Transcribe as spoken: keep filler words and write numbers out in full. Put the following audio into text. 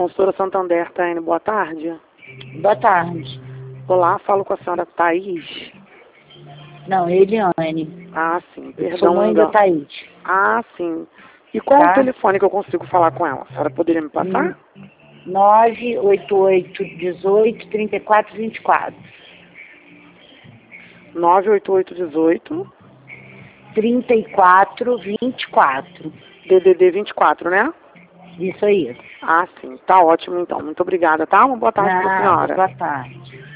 Consultora Santander, Taine, boa tarde. Boa tarde. Olá, falo com a senhora Thaís. Não, Eliane. Ah, sim, Eu perdão. sou mãe da Thaís. Ah, sim. E qual Tá? o telefone que eu consigo falar com ela? A senhora poderia me passar? nove oito oito, dezoito, trinta e quatro, vinte e quatro. nove oito oito, dezoito. trinta e quatro, vinte e quatro. D D D vinte e quatro, né? Isso aí. Ah, sim. Tá ótimo, então. Muito obrigada, tá? Uma boa tarde para a Nada, senhora. boa tarde.